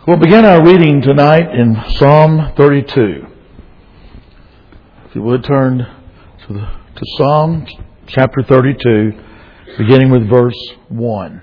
We'll begin our reading tonight in Psalm 32. If you would turn to Psalm chapter 32, beginning with verse 1.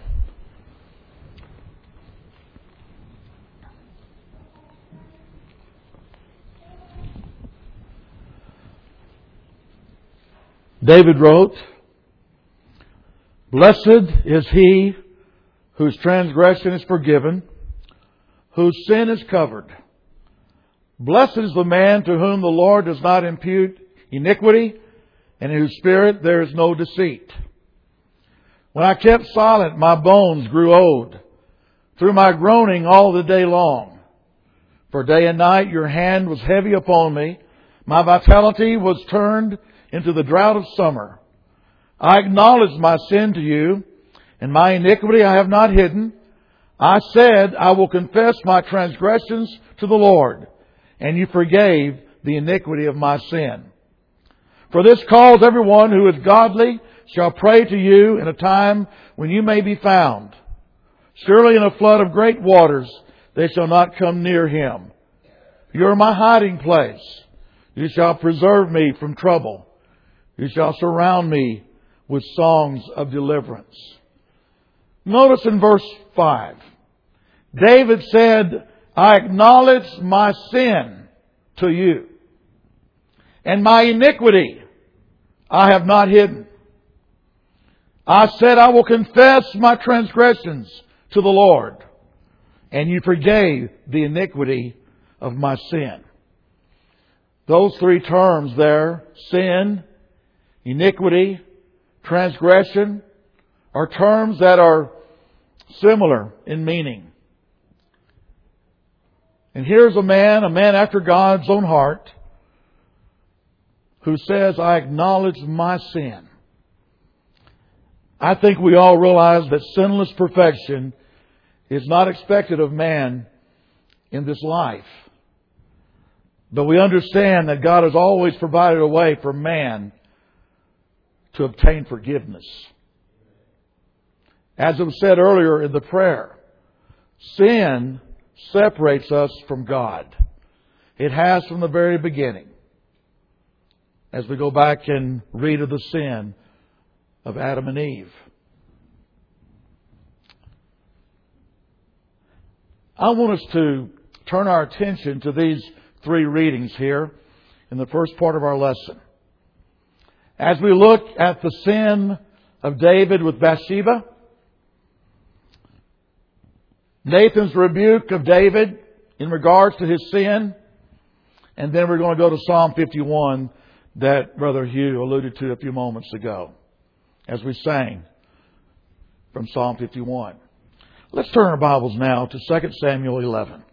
David wrote, "Blessed is he whose transgression is forgiven, whose sin is covered. Blessed is the man to whom the Lord does not impute iniquity, and in whose spirit there is no deceit. When I kept silent, my bones grew old, through my groaning all the day long. For day and night your hand was heavy upon me. My vitality was turned into the drought of summer. I acknowledged my sin to you, and my iniquity I have not hidden. I said, I will confess my transgressions to the Lord, and you forgave the iniquity of my sin. For this cause everyone who is godly shall pray to you in a time when you may be found. Surely in a flood of great waters they shall not come near him. You are my hiding place. You shall preserve me from trouble. You shall surround me with songs of deliverance." Notice in verse 5, David said, I acknowledge my sin to you, and my iniquity I have not hidden. I said, I will confess my transgressions to the Lord, and you forgave the iniquity of my sin. Those three terms there, sin, iniquity, transgression, are terms that are similar in meaning. And here's a man after God's own heart, who says, I acknowledge my sin. I think we all realize that sinless perfection is not expected of man in this life. But we understand that God has always provided a way for man to obtain forgiveness. As it was said earlier in the prayer, sin separates us from God. It has from the very beginning. As we go back and read of the sin of Adam and Eve. I want us to turn our attention to these three readings here in the first part of our lesson. As we look at the sin of David with Bathsheba, Nathan's rebuke of David in regards to his sin, and then we're going to go to Psalm 51 that Brother Hugh alluded to a few moments ago as we sang from Psalm 51. Let's turn our Bibles now to 2 Samuel 11.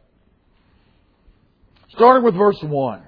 Starting with verse 1.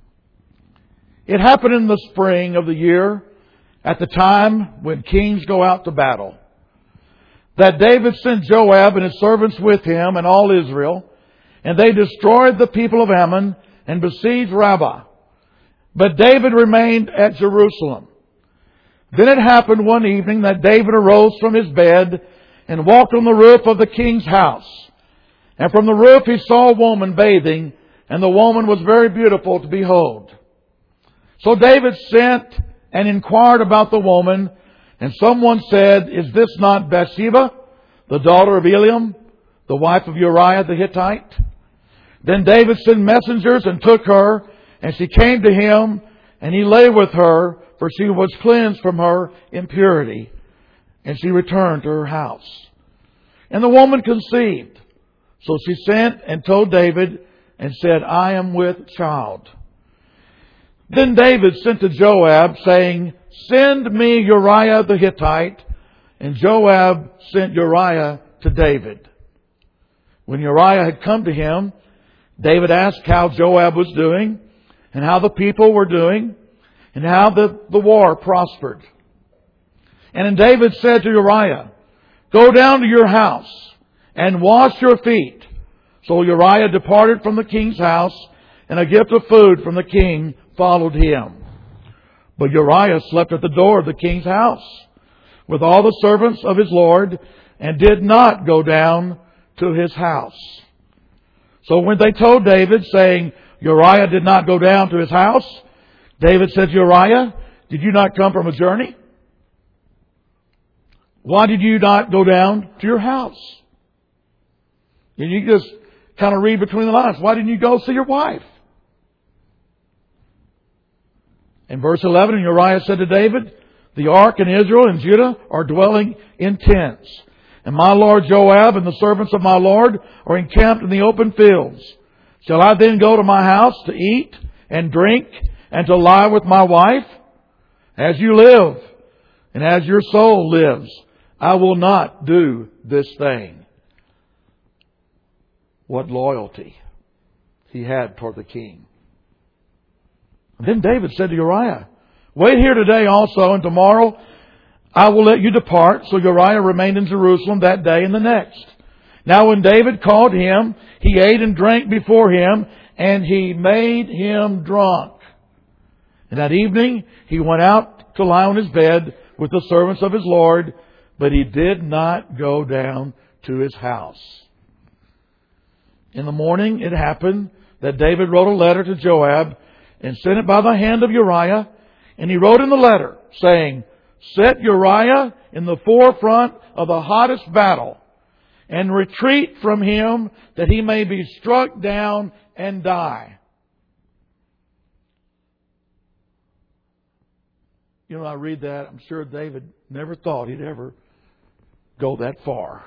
It happened in the spring of the year, at the time when kings go out to battle, that David sent Joab and his servants with him and all Israel, and they destroyed the people of Ammon and besieged Rabbah. But David remained at Jerusalem. Then it happened one evening that David arose from his bed and walked on the roof of the king's house. And from the roof he saw a woman bathing, and the woman was very beautiful to behold. So David sent and inquired about the woman, and someone said, Is this not Bathsheba, the daughter of Eliam, the wife of Uriah the Hittite? Then David sent messengers and took her, and she came to him, and he lay with her, for she was cleansed from her impurity. And she returned to her house. And the woman conceived. So she sent and told David, and said, I am with child. Then David sent to Joab, saying, Send me Uriah the Hittite. And Joab sent Uriah to David. When Uriah had come to him, David asked how Joab was doing, and how the people were doing, and how the war prospered. And then David said to Uriah, Go down to your house and wash your feet. So Uriah departed from the king's house, and a gift of food from the king followed him. But Uriah slept at the door of the king's house with all the servants of his lord, and did not go down to his house. So when they told David, saying, Uriah did not go down to his house, David said, Uriah, did you not come from a journey? Why did you not go down to your house? And you just kind of read between the lines. Why didn't you go see your wife? In verse 11, and Uriah said to David, the ark and Israel and Judah are dwelling in tents. And my lord Joab and the servants of my lord are encamped in the open fields. Shall I then go to my house to eat and drink and to lie with my wife? As you live and as your soul lives, I will not do this thing. What loyalty he had toward the king. And then David said to Uriah, wait here today also, and tomorrow I will let you depart. So Uriah remained in Jerusalem that day and the next. Now when David called him, he ate and drank before him, and he made him drunk. And that evening he went out to lie on his bed with the servants of his Lord, but he did not go down to his house. In the morning it happened that David wrote a letter to Joab and sent it by the hand of Uriah. And he wrote in the letter, saying, set Uriah in the forefront of the hottest battle, and retreat from him that he may be struck down and die. You know, I read that, I'm sure David never thought he'd ever go that far.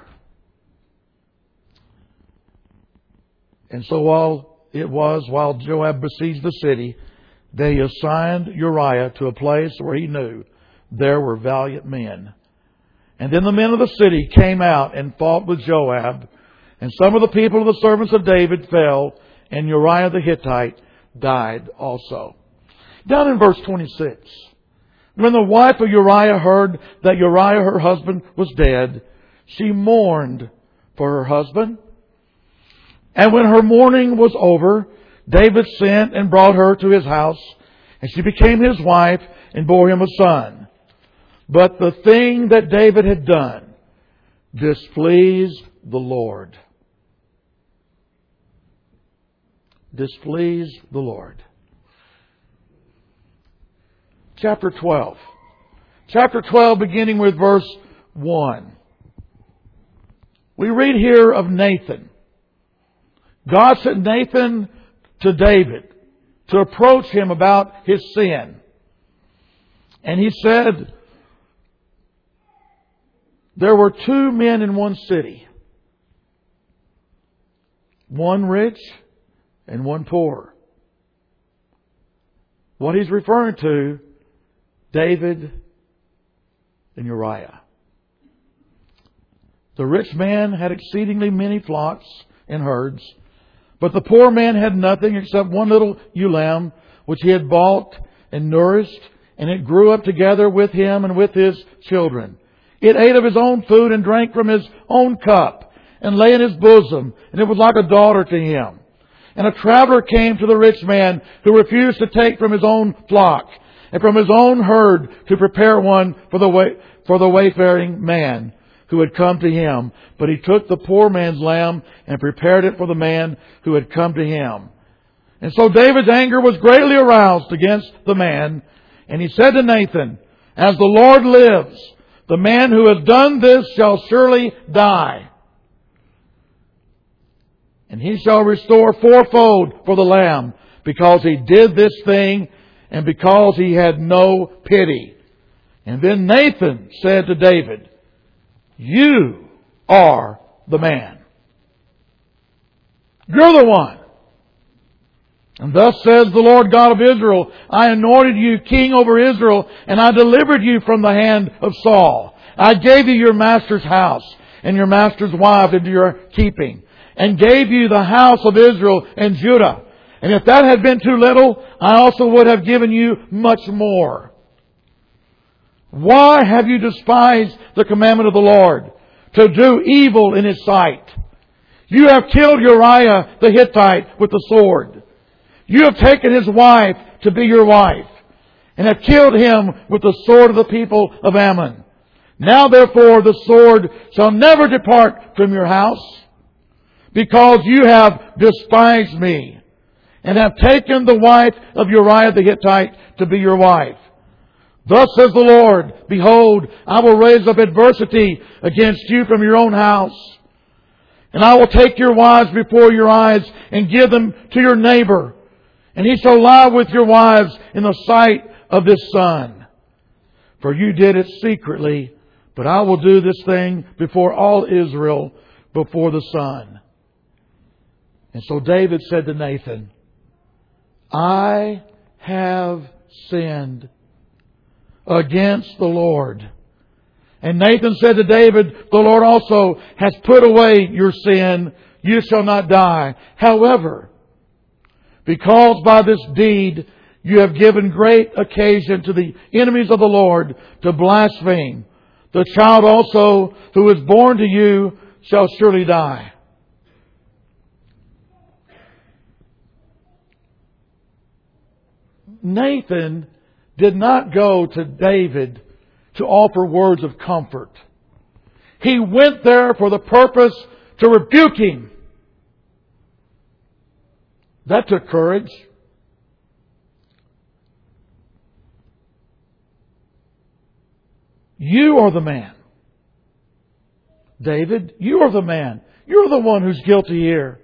And so while Joab besieged the city, they assigned Uriah to a place where he knew there were valiant men. And then the men of the city came out and fought with Joab. And some of the people of the servants of David fell, and Uriah the Hittite died also. Down in verse 26. When the wife of Uriah heard that Uriah her husband was dead, she mourned for her husband. And when her mourning was over, David sent and brought her to his house, and she became his wife and bore him a son. But the thing that David had done displeased the Lord. Displeased the Lord. Chapter 12. Chapter 12 beginning with verse 1. We read here of Nathan. God sent Nathan to David to approach him about his sin. And he said, there were two men in one city, one rich and one poor. What he's referring to, David and Uriah. The rich man had exceedingly many flocks and herds, but the poor man had nothing except one little ewe lamb, which he had bought and nourished, and it grew up together with him and with his children. It ate of his own food and drank from his own cup, and lay in his bosom, and it was like a daughter to him. And a traveler came to the rich man, who refused to take from his own flock and from his own herd to prepare one for the wayfaring man who had come to him. But he took the poor man's lamb and prepared it for the man who had come to him. And so David's anger was greatly aroused against the man. And he said to Nathan, as the Lord lives, the man who has done this shall surely die. And he shall restore fourfold for the lamb, because he did this thing and because he had no pity. And then Nathan said to David, you are the man. You're the one. And thus says the Lord God of Israel, I anointed you king over Israel, and I delivered you from the hand of Saul. I gave you your master's house and your master's wife into your keeping, and gave you the house of Israel and Judah. And if that had been too little, I also would have given you much more. Why have you despised the commandment of the Lord, to do evil in His sight? You have killed Uriah the Hittite with the sword. You have taken his wife to be your wife, and have killed him with the sword of the people of Ammon. Now therefore the sword shall never depart from your house, because you have despised me, and have taken the wife of Uriah the Hittite to be your wife. Thus says the Lord, behold, I will raise up adversity against you from your own house, and I will take your wives before your eyes and give them to your neighbor, and he shall lie with your wives in the sight of this sun. For you did it secretly, but I will do this thing before all Israel, before the sun. And so David said to Nathan, I have sinned against the Lord. And Nathan said to David, the Lord also has put away your sin. You shall not die. However, because by this deed you have given great occasion to the enemies of the Lord to blaspheme, the child also who is born to you shall surely die. Nathan did not go to David to offer words of comfort. He went there for the purpose to rebuke him. That took courage. You are the man. David, you are the man. You're the one who's guilty here.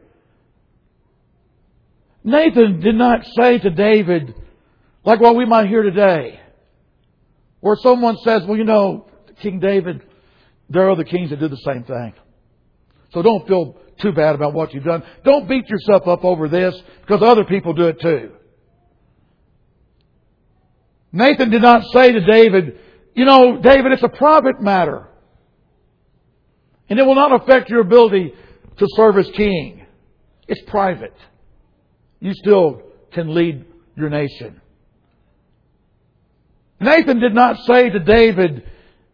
Nathan did not say to David, like what we might hear today, where someone says, well, you know, King David, there are other kings that did the same thing. So don't feel too bad about what you've done. Don't beat yourself up over this because other people do it too. Nathan did not say to David, you know, David, it's a private matter. And it will not affect your ability to serve as king. It's private. You still can lead your nation. Nathan did not say to David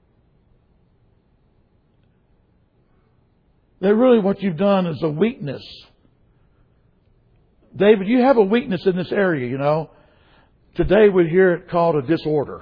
that really what you've done is a weakness. David, you have a weakness in this area, you know. Today we'd hear it called a disorder.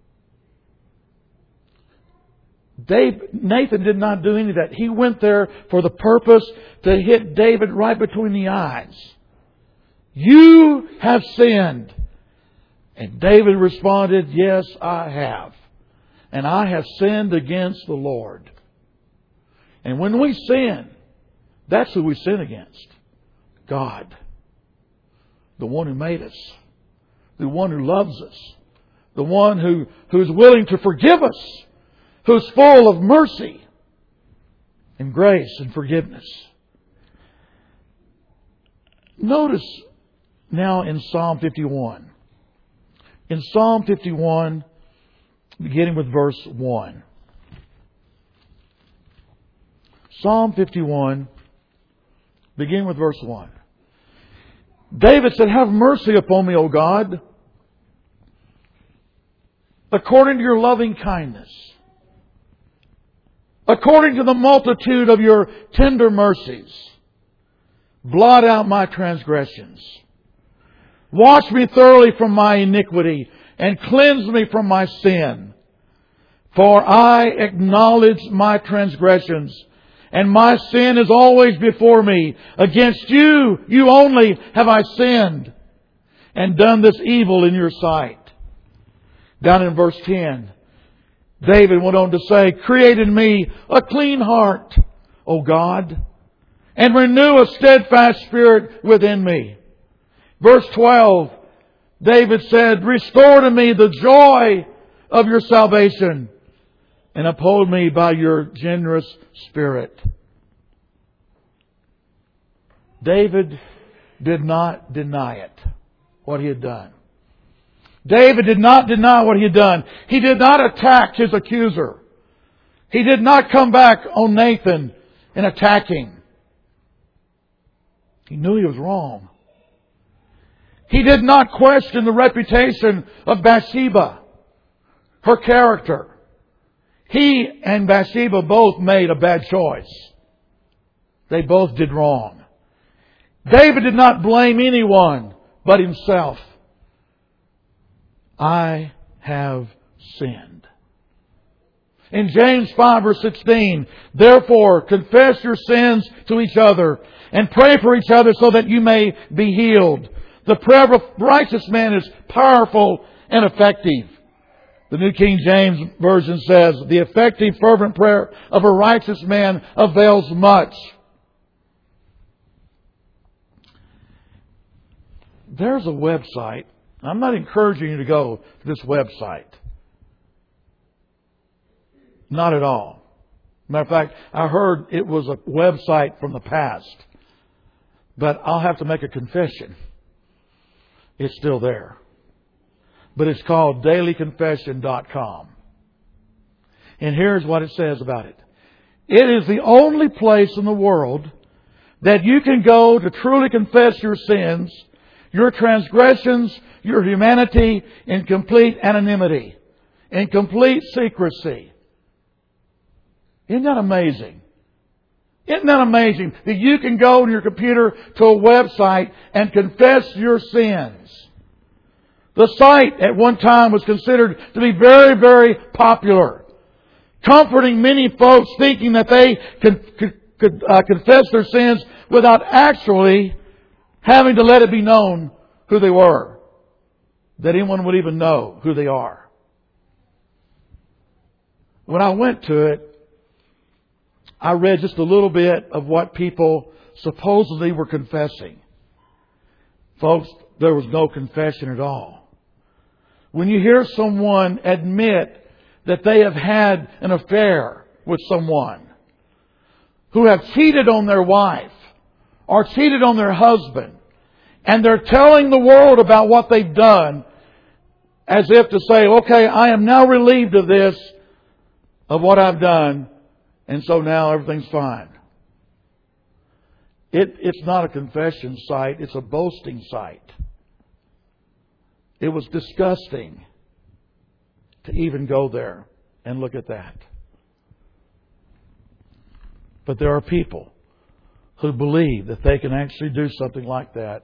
Nathan did not do any of that. He went there for the purpose to hit David right between the eyes. You have sinned. And David responded, yes, I have. And I have sinned against the Lord. And when we sin, that's who we sin against. God. The one who made us. The one who loves us. The one who's willing to forgive us. Who's full of mercy and grace and forgiveness. Notice now in Psalm 51. In Psalm 51, beginning with verse 1. Psalm 51, beginning with verse 1. David said, have mercy upon me, O God, according to your loving kindness. According to the multitude of your tender mercies, blot out my transgressions. Wash me thoroughly from my iniquity and cleanse me from my sin. For I acknowledge my transgressions, and my sin is always before me. Against you, you only have I sinned and done this evil in your sight. Down in verse 10. David went on to say, create in me a clean heart, O God, and renew a steadfast spirit within me. Verse 12, David said, restore to me the joy of your salvation and uphold me by your generous spirit. David did not deny it, what he had done. David did not deny what he had done. He did not attack his accuser. He did not come back on Nathan and attack him. He knew he was wrong. He did not question the reputation of Bathsheba, her character. He and Bathsheba both made a bad choice. They both did wrong. David did not blame anyone but himself. I have sinned. In James 5 verse 16, therefore confess your sins to each other and pray for each other so that you may be healed. The prayer of a righteous man is powerful and effective. The New King James Version says, the effective fervent prayer of a righteous man avails much. There's a website. I'm not encouraging you to go to this website. Not at all. Matter of fact, I heard it was a website from the past. But I'll have to make a confession. It's still there. But it's called dailyconfession.com. And here's what it says about it. It is the only place in the world that you can go to truly confess your sins, your transgressions, your humanity in complete anonymity, in complete secrecy. Isn't that amazing? Isn't that amazing that you can go on your computer to a website and confess your sins? The site at one time was considered to be very, very popular, comforting many folks thinking that they could confess their sins without actually having to let it be known who they were, that anyone would even know who they are. When I went to it, I read just a little bit of what people supposedly were confessing. Folks, there was no confession at all. When you hear someone admit that they have had an affair with someone, who have cheated on their wife or cheated on their husband, and they're telling the world about what they've done as if to say, okay, I am now relieved of this, of what I've done, and so now everything's fine. It's not a confession site. It's a boasting site. It was disgusting to even go there and look at that. But there are people who believe that they can actually do something like that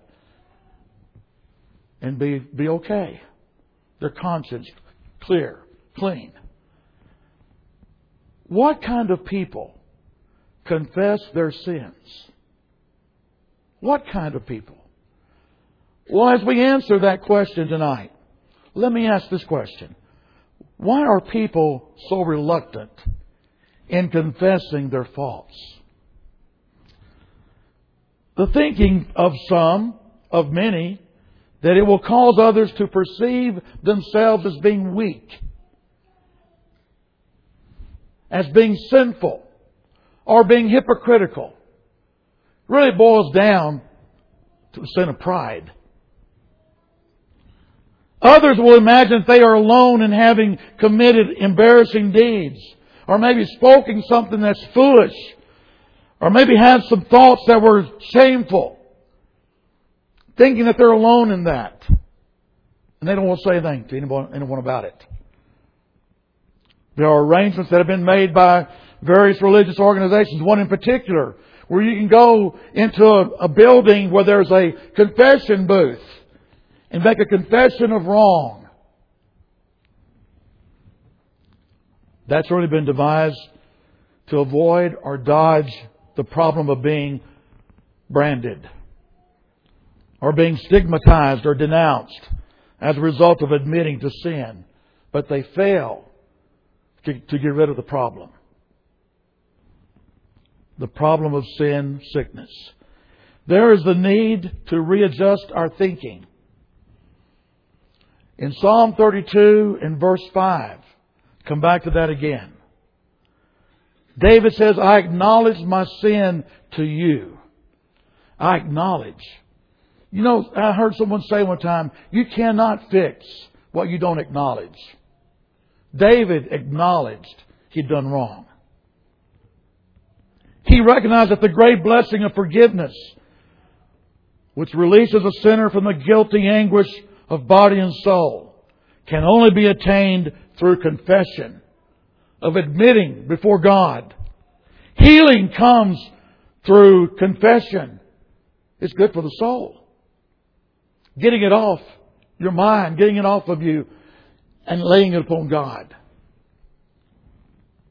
and be okay. Their conscience clear, clean. What kind of people confess their sins? What kind of people? Well, as we answer that question tonight, let me ask this question. Why are people so reluctant in confessing their faults? The thinking of some, of many, that it will cause others to perceive themselves as being weak, as being sinful, or being hypocritical. It really boils down to the sin of pride. Others will imagine that they are alone in having committed embarrassing deeds, or maybe spoken something that's foolish, or maybe had some thoughts that were shameful, thinking that they're alone in that. And they don't want to say anything to anyone about it. There are arrangements that have been made by various religious organizations, one in particular, where you can go into a building where there's a confession booth and make a confession of wrong. That's really been devised to avoid or dodge the problem of being branded or being stigmatized or denounced as a result of admitting to sin. But they fail to get rid of the problem. The problem of sin sickness. There is the need to readjust our thinking. In Psalm 32 and verse 5, come back to that again. David says, I acknowledge my sin to you. I acknowledge. You know, I heard someone say one time, you cannot fix what you don't acknowledge. David acknowledged he'd done wrong. He recognized that the great blessing of forgiveness, which releases a sinner from the guilty anguish of body and soul, can only be attained through confession, of admitting before God. Healing comes through confession. It's good for the soul. Getting it off your mind, getting it off of you, and laying it upon God.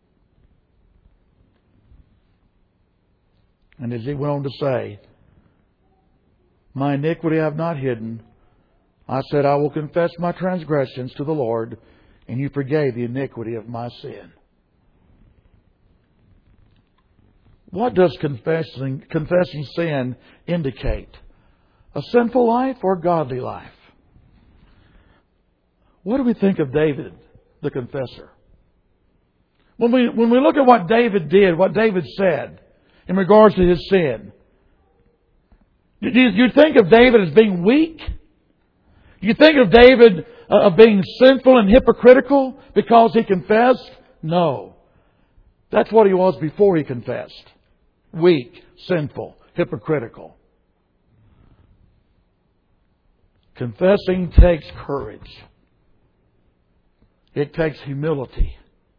And as he went on to say, my iniquity I have not hidden. I said, I will confess my transgressions to the Lord, and you forgave the iniquity of my sin. What does confessing sin indicate? A sinful life or a godly life? What do we think of David, the confessor? When we look at what David did, what David said in regards to his sin, do you think of David as being weak? Do you think of David of being sinful and hypocritical because he confessed? No. That's what he was before he confessed. Weak, sinful, hypocritical. Confessing takes courage. It takes humility.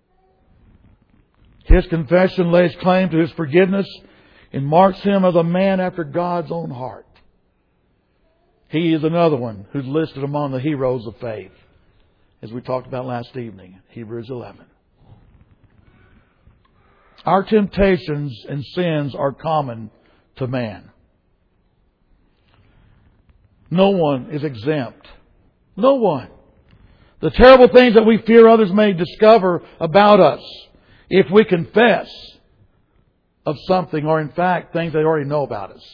His confession lays claim to his forgiveness and marks him as a man after God's own heart. He is another one who's listed among the heroes of faith, as we talked about last evening, Hebrews 11. Our temptations and sins are common to man. No one is exempt. No one. The terrible things that we fear others may discover about us, if we confess of something, or in fact things they already know about us.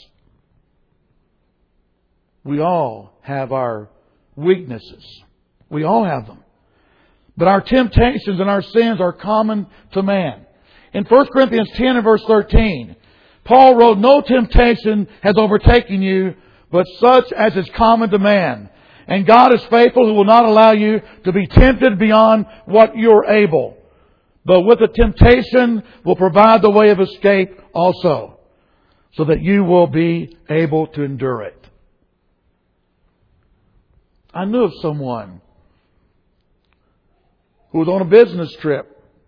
We all have our weaknesses. We all have them. But our temptations and our sins are common to man. In 1 Corinthians 10 and verse 13, Paul wrote, no temptation has overtaken you, but such as is common to man. And God is faithful, who will not allow you to be tempted beyond what you're able, but with the temptation will provide the way of escape also, so that you will be able to endure it. I knew of someone who was on a business trip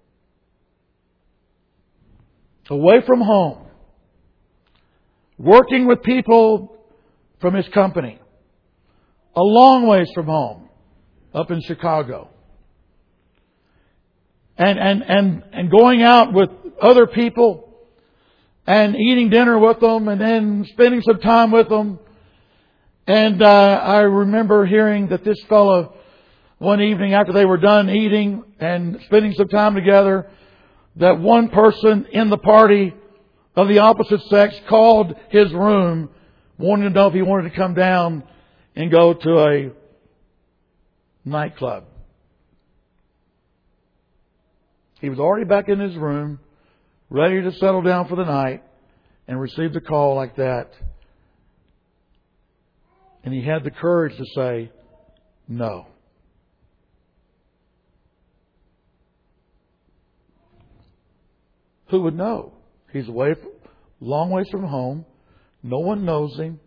away from home, working with people from his company, a long ways from home, up in Chicago. And going out with other people and eating dinner with them and then spending some time with them. And I remember hearing that this fellow, one evening after they were done eating and spending some time together, that one person in the party of the opposite sex called his room, wanting to know if he wanted to come down and go to a nightclub. He was already back in his room, ready to settle down for the night, and received a call like that. And he had the courage to say, no. Who would know? He's away, long ways from home. No one knows him.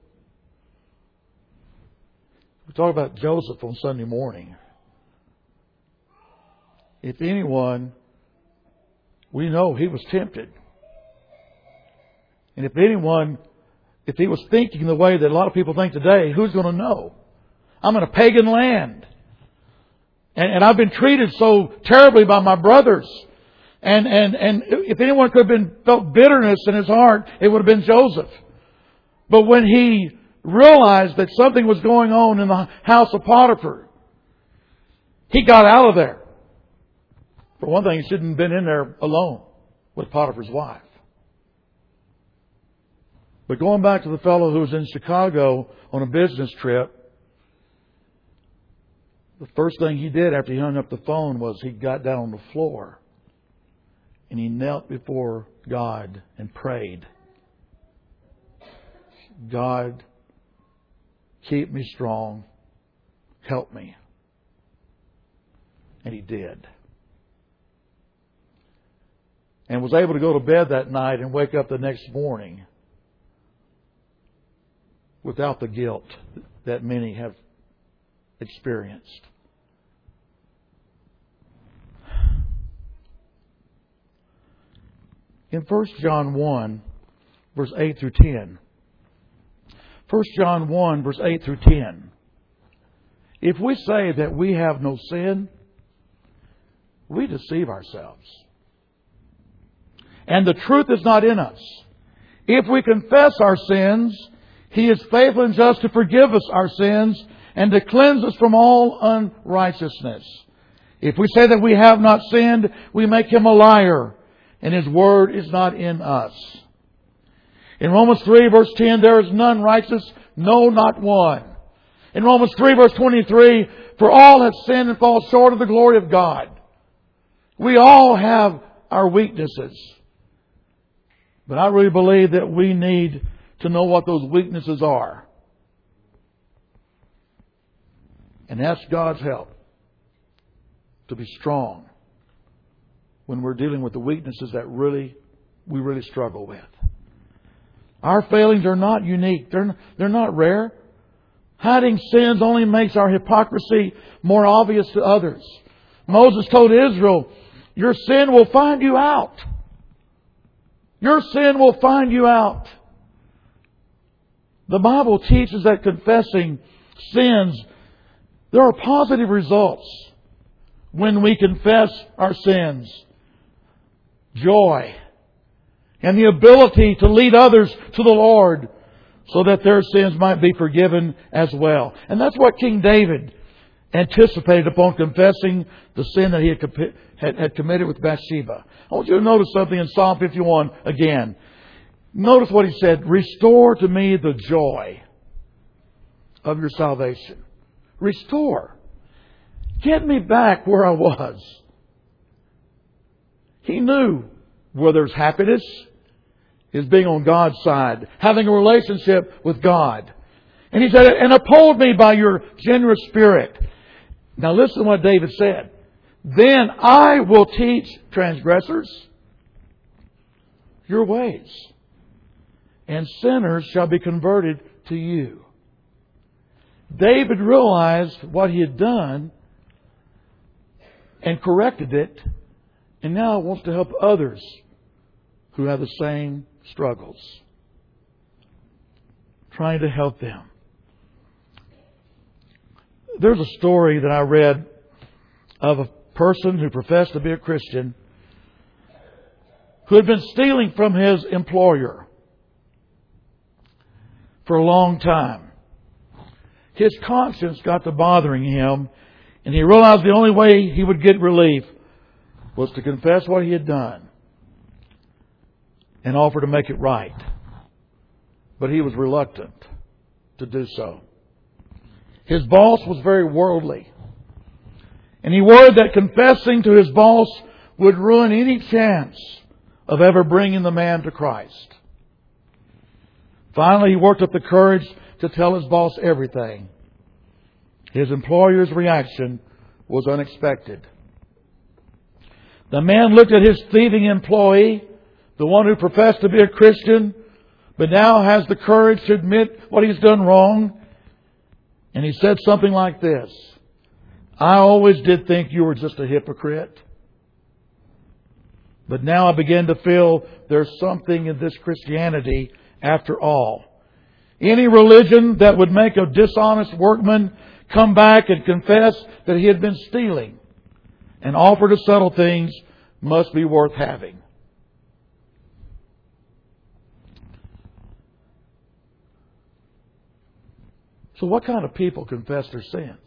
We talk about Joseph on Sunday morning. If anyone, we know he was tempted. And if anyone, if he was thinking the way that a lot of people think today, who's going to know? I'm in a pagan land. And I've been treated so terribly by my brothers. And if anyone could have felt bitterness in his heart, it would have been Joseph. But when he realized that something was going on in the house of Potiphar, he got out of there. For one thing, he shouldn't have been in there alone with Potiphar's wife. But going back to the fellow who was in Chicago on a business trip, the first thing he did after he hung up the phone was he got down on the floor and he knelt before God and prayed, God, keep me strong, help me. And he did. And was able to go to bed that night and wake up the next morning without the guilt that many have experienced. In 1 John 1, verse 8 through 10. 1 John 1, verse 8 through 10. If we say that we have no sin, we deceive ourselves. And the truth is not in us. If we confess our sins, He is faithful and just to forgive us our sins and to cleanse us from all unrighteousness. If we say that we have not sinned, we make Him a liar, and His word is not in us. In Romans 3 verse 10, there is none righteous, no, not one. In Romans 3 verse 23, for all have sinned and fall short of the glory of God. We all have our weaknesses. But I really believe that we need to know what those weaknesses are. And ask God's help to be strong when we're dealing with the weaknesses that we really struggle with. Our failings are not unique. They're not rare. Hiding sins only makes our hypocrisy more obvious to others. Moses told Israel, your sin will find you out. Your sin will find you out. The Bible teaches that confessing sins, there are positive results when we confess our sins. Joy and the ability to lead others to the Lord so that their sins might be forgiven as well. And that's what King David anticipated upon confessing the sin that he had committed with Bathsheba. I want you to notice something in Psalm 51 again. Notice what he said, restore to me the joy of your salvation. Restore. Get me back where I was. He knew where there's happiness is being on God's side, having a relationship with God. And he said, and uphold me by your generous spirit. Now listen to what David said. Then I will teach transgressors your ways, and sinners shall be converted to you. David realized what he had done and corrected it, and now wants to help others who have the same struggles. Trying to help them. There's a story that I read of a person who professed to be a Christian who had been stealing from his employer for a long time. His conscience got to bothering him, and he realized the only way he would get relief was to confess what he had done and offer to make it right. But he was reluctant to do so. His boss was very worldly, and he worried that confessing to his boss would ruin any chance of ever bringing the man to Christ. Finally, he worked up the courage to tell his boss everything. His employer's reaction was unexpected. The man looked at his thieving employee, the one who professed to be a Christian, but now has the courage to admit what he's done wrong. And he said something like this, I always did think you were just a hypocrite. But now I begin to feel there's something in this Christianity after all. Any religion that would make a dishonest workman come back and confess that he had been stealing and offer to settle things must be worth having. So what kind of people confess their sins?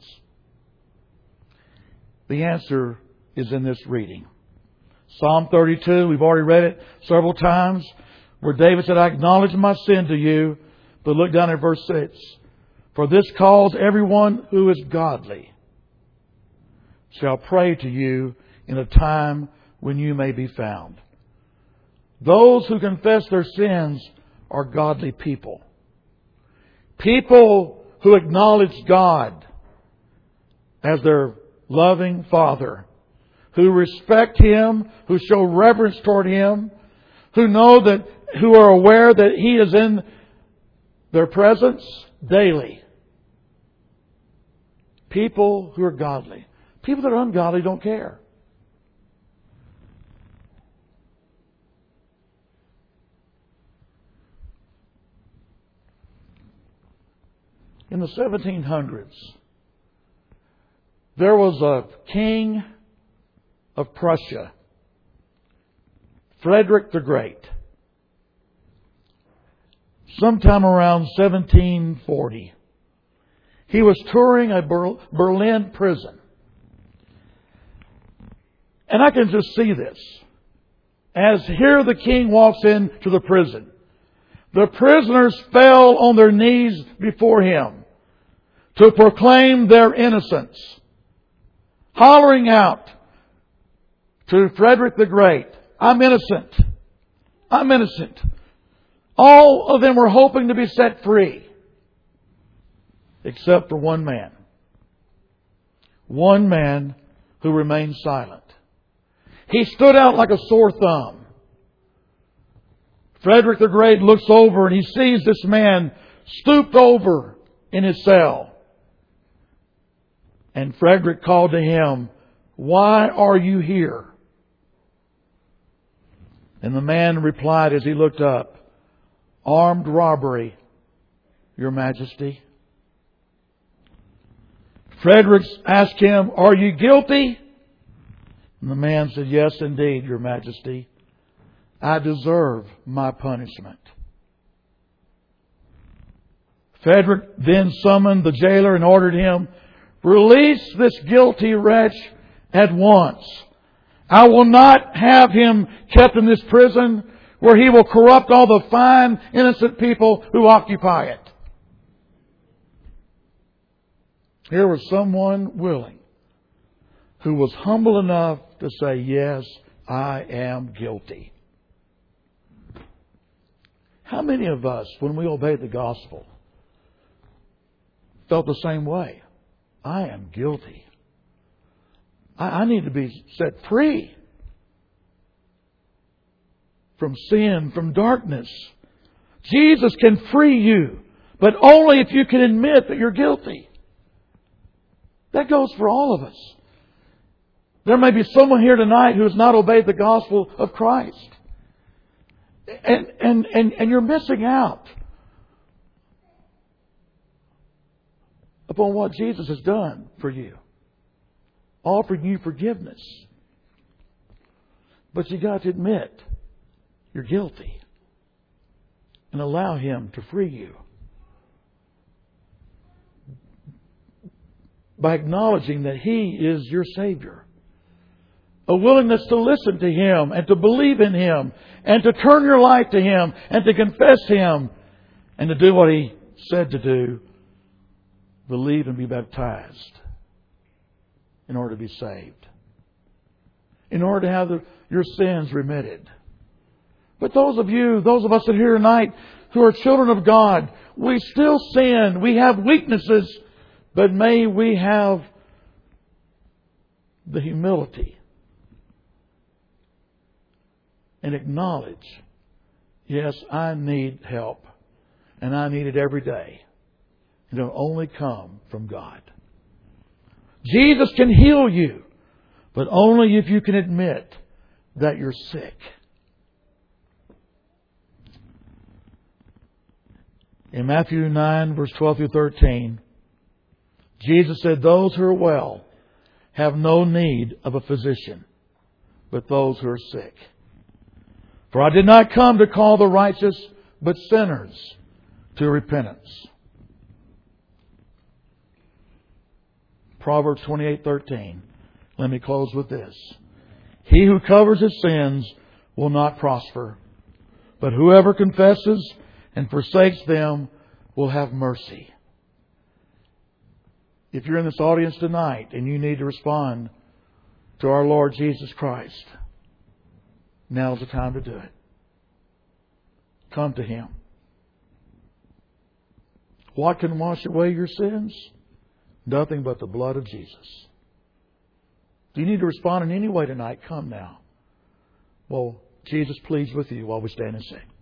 The answer is in this reading. Psalm 32, we've already read it several times, where David said, I acknowledge my sin to you. But look down at verse 6. For this cause everyone who is godly shall pray to you in a time when you may be found. Those who confess their sins are godly people. People who acknowledge God as their loving Father, who respect Him, who show reverence toward Him, who are aware that He is in their presence daily. People who are godly. People that are ungodly don't care. In the 1700s, there was a king of Prussia, Frederick the Great. sometime around 1740. He was touring a Berlin prison. And I can just see this. As here the king walks into the prison, the prisoners fell on their knees before him to proclaim their innocence, hollering out to Frederick the Great, "I'm innocent. I'm innocent." All of them were hoping to be set free, except for one man. One man who remained silent. He stood out like a sore thumb. Frederick the Great looks over and he sees this man stooped over in his cell. And Frederick called to him, "Why are you here?" And the man replied as he looked up, "Armed robbery, Your Majesty." Frederick asked him, "Are you guilty?" And the man said, "Yes, indeed, Your Majesty. I deserve my punishment." Frederick then summoned the jailer and ordered him, "Release this guilty wretch at once. I will not have him kept in this prison where he will corrupt all the fine, innocent people who occupy it." Here was someone willing, who was humble enough to say, "Yes, I am guilty." How many of us, when we obeyed the gospel, felt the same way? I am guilty. I need to be set free from sin, from darkness. Jesus can free you, but only if you can admit that you're guilty. That goes for all of us. There may be someone here tonight who has not obeyed the gospel of Christ. And you're missing out upon what Jesus has done for you, offering you forgiveness. But you got to admit you're guilty and allow Him to free you by acknowledging that He is your Savior. A willingness to listen to Him and to believe in Him and to turn your life to Him and to confess Him and to do what He said to do. Believe and be baptized in order to be saved. In order to have your sins remitted. But those of us that are here tonight who are children of God, we still sin. We have weaknesses. But may we have the humility and acknowledge, yes, I need help. And I need it every day. And it'll only come from God. Jesus can heal you, but only if you can admit that you're sick. In Matthew 9, verse 12 through 13, Jesus said, "Those who are well have no need of a physician, but those who are sick. For I did not come to call the righteous, but sinners to repentance." Proverbs 28:13. Let me close with this. "He who covers his sins will not prosper, but whoever confesses and forsakes them will have mercy." If you're in this audience tonight and you need to respond to our Lord Jesus Christ, now's the time to do it. Come to Him. What can wash away your sins? Nothing but the blood of Jesus. Do you need to respond in any way tonight? Come now. Well, Jesus pleads with you while we stand and sing.